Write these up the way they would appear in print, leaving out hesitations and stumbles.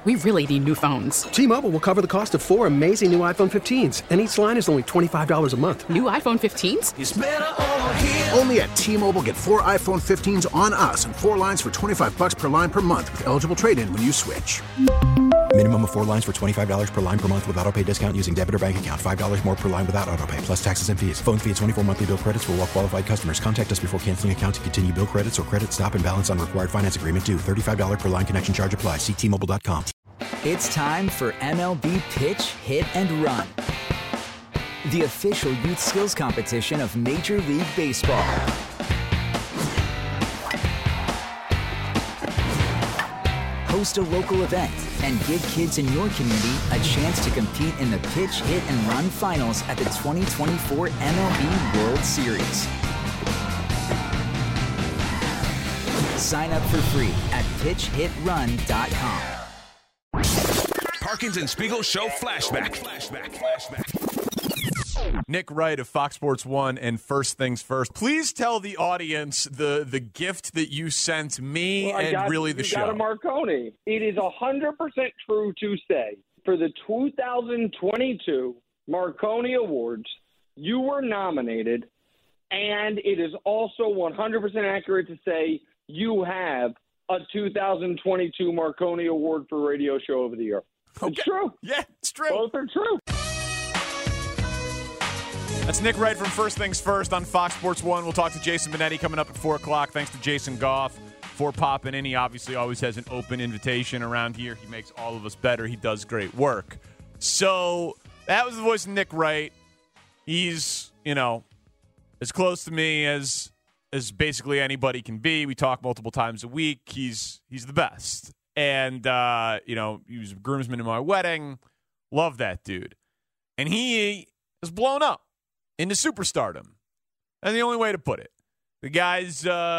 We really need new phones. T-Mobile will cover the cost of 4 amazing new iPhone 15s, and each line is only $25 a month. New iPhone 15s? It's better over here. Only at T-Mobile, get 4 iPhone 15s on us and 4 lines for $25 per line per month with eligible trade-in when you switch. Minimum of 4 lines for $25 per line per month with autopay discount using debit or bank account. $5 more per line without autopay, plus taxes and fees. Phone fee at 24 monthly bill credits for well-qualified customers. Contact us before canceling account to continue bill credits or credit stop and balance on required finance agreement due. $35 per line connection charge applies. See T-Mobile.com. It's time for MLB Pitch, Hit, and Run, the official youth skills competition of Major League Baseball. Host a local event and give kids in your community a chance to compete in the Pitch, Hit, and Run finals at the 2024 MLB World Series. Sign up for free at pitchhitrun.com. Parkins and Spiegel Show Flashback. Nick Wright of Fox Sports 1 and First Things First. Please tell the audience the gift that you sent me the show. Got a Marconi. It is 100% true to say for the 2022 Marconi Awards, you were nominated, and it is also 100% accurate to say you have a 2022 Marconi Award for Radio Show of the Year. Okay. It's true. Yeah, it's true. Both are true. That's Nick Wright from First Things First on Fox Sports 1. We'll talk to Jason Benetti coming up at 4 o'clock. Thanks to Jason Goff for popping in. He obviously always has an open invitation around here. He makes all of us better. He does great work. So that was the voice of Nick Wright. He's, as close to me as basically anybody can be. We talk multiple times a week. He's the best. And, he was a groomsman in my wedding. Love that dude. And he is blown up into superstardom. And the only way to put it. The guy's,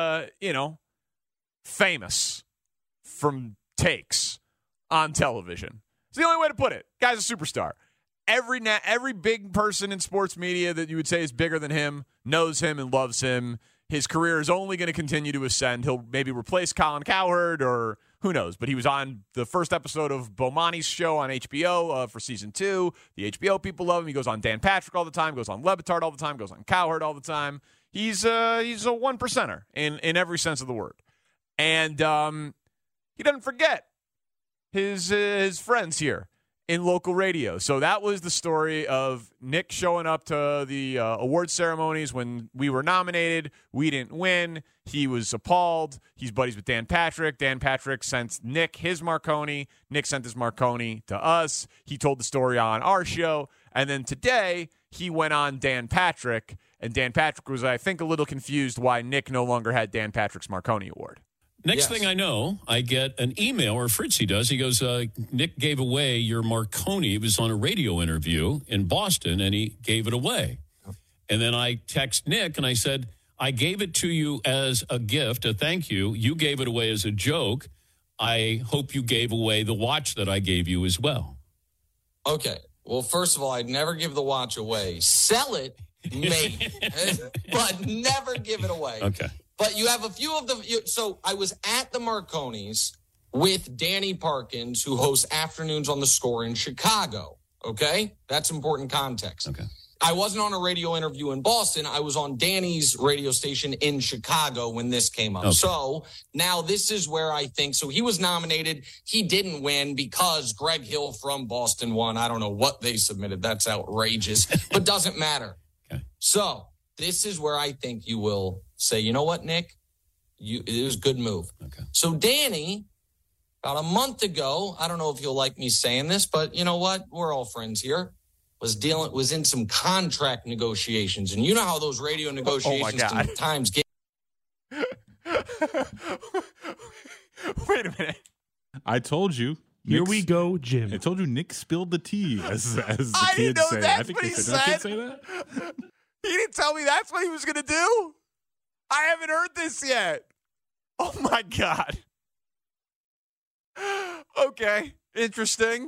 famous from takes on television. It's the only way to put it. Guy's a superstar. Every big person in sports media that you would say is bigger than him knows him and loves him. His career is only going to continue to ascend. He'll maybe replace Colin Cowherd or who knows. But he was on the first episode of Bomani's show on HBO for season 2. The HBO people love him. He goes on Dan Patrick all the time, goes on Le Batard all the time, goes on Cowherd all the time. He's a one percenter in every sense of the word. And he doesn't forget his friends here in local radio. So that was the story of Nick showing up to the award ceremonies when we were nominated. We didn't win. He was appalled. He's buddies with Dan Patrick. Dan Patrick sent Nick his Marconi. Nick sent his Marconi to us. He told the story on our show. And then today, he went on Dan Patrick. And Dan Patrick was, I think, a little confused why Nick no longer had Dan Patrick's Marconi Award. Next thing I know, I get an email, or Fritzy does. He goes, Nick gave away your Marconi. It was on a radio interview in Boston, and he gave it away. And then I text Nick, and I said, I gave it to you as a gift, a thank you. You gave it away as a joke. I hope you gave away the watch that I gave you as well. Okay. Well, first of all, I'd never give the watch away. Sell it, maybe, but never give it away. Okay. But you have a few of the. So I was at the Marconis with Danny Parkins, who hosts Afternoons on the Score in Chicago. Okay? That's important context. Okay. I wasn't on a radio interview in Boston. I was on Danny's radio station in Chicago when this came up. Okay. So now this is where I think. So he was nominated. He didn't win because Greg Hill from Boston won. I don't know what they submitted. That's outrageous, but doesn't matter. Okay. So this is where I think you will say, you know what, Nick? It was a good move. Okay. So Danny, about a month ago, I don't know if you'll like me saying this, but you know what? We're all friends here. Was in some contract negotiations. And you know how those radio negotiations sometimes get. Wait a minute. I told you. Here we go, Jim. I told you Nick spilled the tea, as the I kids didn't know say. that's I think what they he said. Did said. kids say that? He didn't tell me that's what he was going to do. I haven't heard this yet. Oh, my God. Okay. Interesting.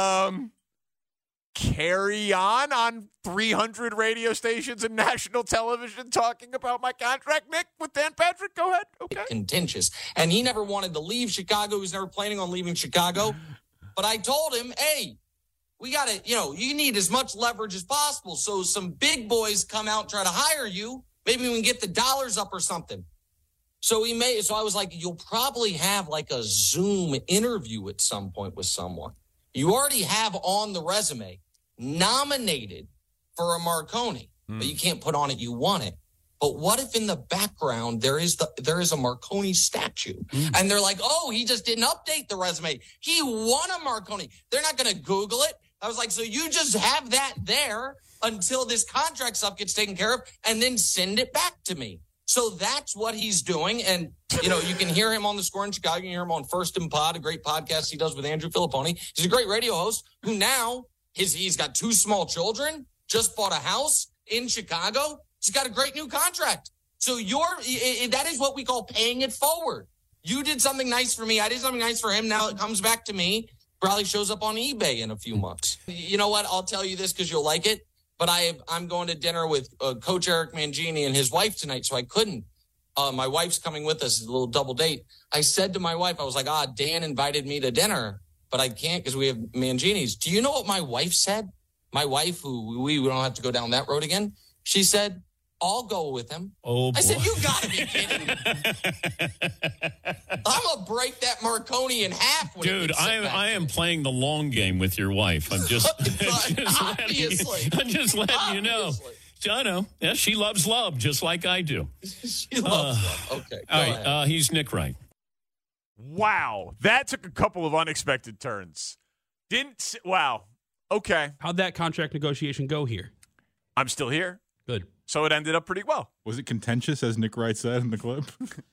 Carry on 300 radio stations and national television talking about my contract, Nick, with Dan Patrick. Go ahead. Okay. Contentious. And he never wanted to leave Chicago. He was never planning on leaving Chicago. But I told him, hey, we got to, you need as much leverage as possible. So some big boys come out and try to hire you. Maybe we can get the dollars up or something. So I was like, you'll probably have like a Zoom interview at some point with someone. You already have on the resume nominated for a Marconi, but you can't put on it you want it. But what if in the background there is a Marconi statue? And they're like, oh, he just didn't update the resume. He won a Marconi. They're not going to Google it. I was like, so you just have that there until this contract stuff gets taken care of and then send it back to me. So that's what he's doing. And, you can hear him on The Score in Chicago. You can hear him on First and Pod, a great podcast he does with Andrew Filipponi. He's a great radio host who now he's got 2 small children, just bought a house in Chicago. He's got a great new contract. So that is what we call paying it forward. You did something nice for me. I did something nice for him. Now it comes back to me. Probably shows up on eBay in a few months. You know what? I'll tell you this because you'll like it. But I'm going to dinner with Coach Eric Mangini and his wife tonight, so I couldn't. My wife's coming with us, a little double date. I said to my wife, I was like, Dan invited me to dinner, but I can't because we have Mangini's. Do you know what my wife said? My wife, who we don't have to go down that road again. She said, I'll go with him. Oh, boy. I said, you got to be kidding me. I'm going to break that Marconi in half. Dude, I am playing the long game with your wife. I'm just, I'm just letting you know. I know. Yeah, she loves love just like I do. She loves love. Okay. All right. He's Nick Wright. Wow. That took a couple of unexpected turns. Wow. Okay. How'd that contract negotiation go here? I'm still here. Good. So it ended up pretty well. Was it contentious, as Nick Wright said in the clip?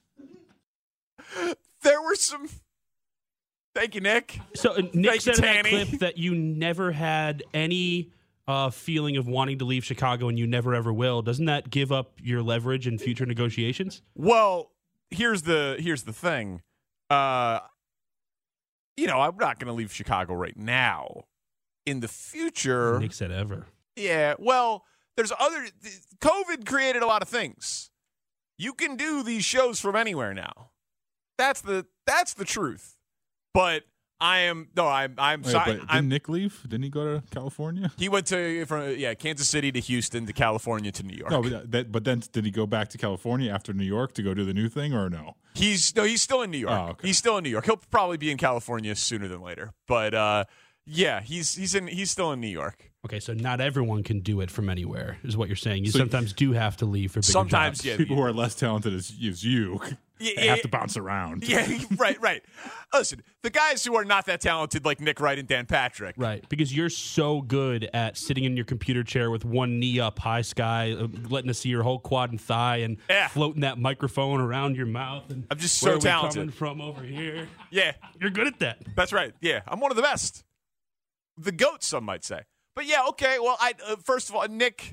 There were some. Thank you, Nick. So Nick said in that Tanny. clip that you never had any feeling of wanting to leave Chicago and you never ever will. Doesn't that give up your leverage in future negotiations? Well, here's the thing. I'm not going to leave Chicago right now. In the future. Nick said ever. Yeah, well, there's COVID created a lot of things. You can do these shows from anywhere now. That's the truth. But I'm sorry. Didn't Nick leave? Didn't he go to California? He went from Kansas City to Houston to California to New York. No, but then did he go back to California after New York to go do the new thing or no? He's still in New York. Oh, okay. He's still in New York. He'll probably be in California sooner than later. But he's still in New York. Okay, so not everyone can do it from anywhere, is what you're saying. You sometimes do have to leave for bigger sometimes, jobs. yeah. People who are less talented as you have to bounce around. Yeah, right. Listen, the guys who are not that talented, like Nick Wright and Dan Patrick. Right, because you're so good at sitting in your computer chair with one knee up, high sky, letting us see your whole quad and thigh, and floating that microphone around your mouth. And I'm just where so are we talented. coming from over here. Yeah. You're good at that. That's right. Yeah, I'm one of the best. The GOAT, some might say. But yeah, okay, well, first of all, Nick,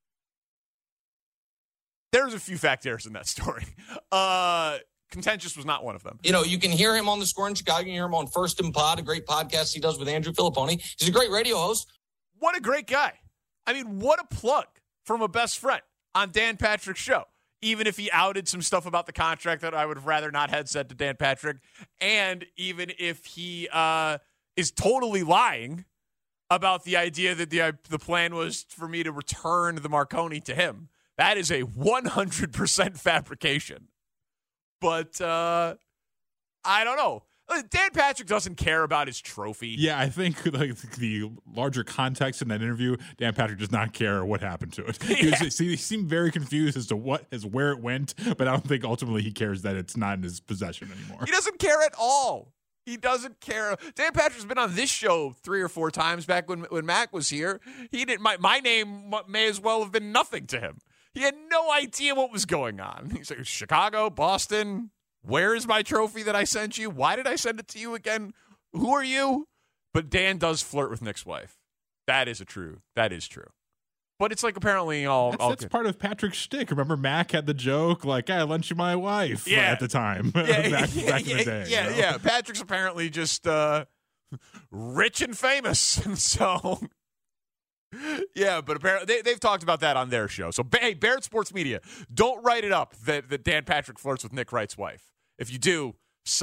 there's a few fact errors in that story. Contentious was not one of them. You can hear him on The Score in Chicago. You can hear him on First and Pod, a great podcast he does with Andrew Filipponi. He's a great radio host. What a great guy. I mean, what a plug from a best friend on Dan Patrick's show. Even if he outed some stuff about the contract that I would have rather not had said to Dan Patrick, and even if he is totally lying about the idea that the plan was for me to return the Marconi to him. That is a 100% fabrication. But I don't know. Dan Patrick doesn't care about his trophy. Yeah, I think like the larger context in that interview, Dan Patrick does not care what happened to it. He seemed very confused as to where it went, but I don't think ultimately he cares that it's not in his possession anymore. He doesn't care at all. He doesn't care. Dan Patrick's been on this show 3 or 4 times back when Mac was here. He didn't. My name may as well have been nothing to him. He had no idea what was going on. He's like, Chicago, Boston. Where is my trophy that I sent you? Why did I send it to you again? Who are you? But Dan does flirt with Nick's wife. That is true. But it's like apparently that's part of Patrick's shtick. Remember, Mac had the joke like, "I lent you my wife" at the time, back in the day. Yeah. Patrick's apparently just rich and famous, and so yeah. But apparently they've talked about that on their show. So hey, Barrett Sports Media, don't write it up that Dan Patrick flirts with Nick Wright's wife. If you do, cite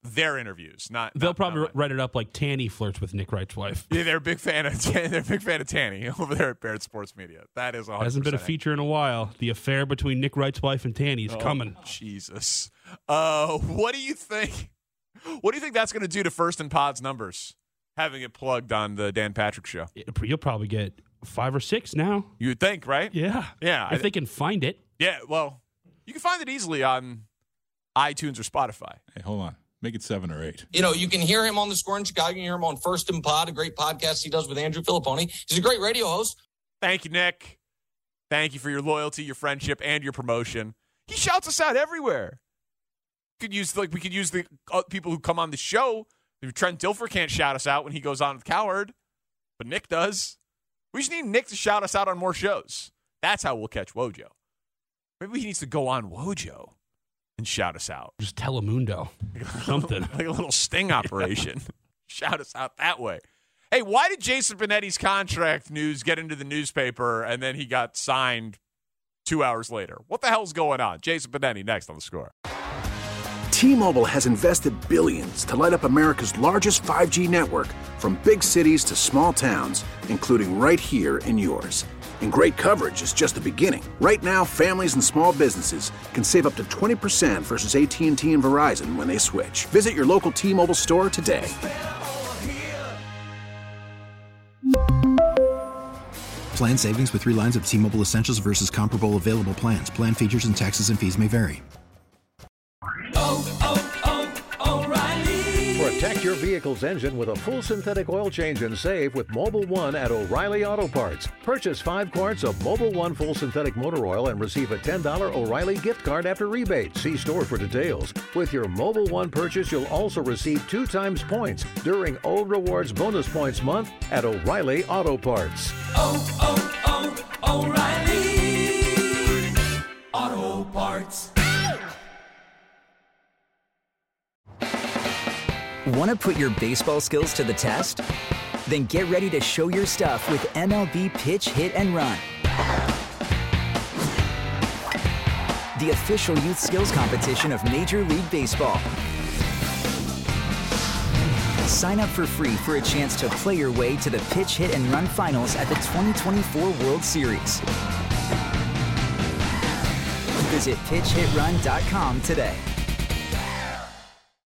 their interviews. They'll probably write it up like Tanny flirts with Nick Wright's wife. Yeah, they're a big fan of Tanny over there at Barrett Sports Media. That is 100%. Hasn't been a feature in a while. The affair between Nick Wright's wife and Tanny is coming. Jesus. What do you think? What do you think that's going to do to First and Pod's numbers? Having it plugged on the Dan Patrick Show. You'll probably get 5 or 6 now. You would think, right? Yeah. Yeah. If they can find it. Yeah, well, you can find it easily on iTunes or Spotify. Hey, hold on. Make it 7 or 8. You know, you can hear him on The Score in Chicago. You can hear him on First and Pod, a great podcast he does with Andrew Filipponi. He's a great radio host. Thank you, Nick. Thank you for your loyalty, your friendship, and your promotion. He shouts us out everywhere. We could use the people who come on the show. Trent Dilfer can't shout us out when he goes on with Cowherd, but Nick does. We just need Nick to shout us out on more shows. That's how we'll catch Wojo. Maybe he needs to go on Wojo and shout us out. Just Telemundo. Something. Like a little sting operation. Shout us out that way. Hey, why did Jason Benetti's contract news get into the newspaper and then he got signed 2 hours later? What the hell's going on? Jason Benetti next on The Score. T-Mobile has invested billions to light up America's largest 5G network, from big cities to small towns, including right here in yours. And great coverage is just the beginning. Right now, families and small businesses can save up to 20% versus AT&T and Verizon when they switch. Visit your local T-Mobile store today. Plan savings with 3 lines of T-Mobile Essentials versus comparable available plans. Plan features and taxes and fees may vary. Protect your vehicle's engine with a full synthetic oil change and save with Mobil 1 at O'Reilly Auto Parts. Purchase 5 quarts of Mobil 1 full synthetic motor oil and receive a $10 O'Reilly gift card after rebate. See store for details. With your Mobil 1 purchase, you'll also receive 2 times points during O Rewards Bonus Points Month at O'Reilly Auto Parts. O'Reilly Auto Parts. Want to put your baseball skills to the test? Then get ready to show your stuff with MLB Pitch, Hit, and Run. The official youth skills competition of Major League Baseball. Sign up for free for a chance to play your way to the Pitch, Hit, and Run finals at the 2024 World Series. Visit pitchhitrun.com today.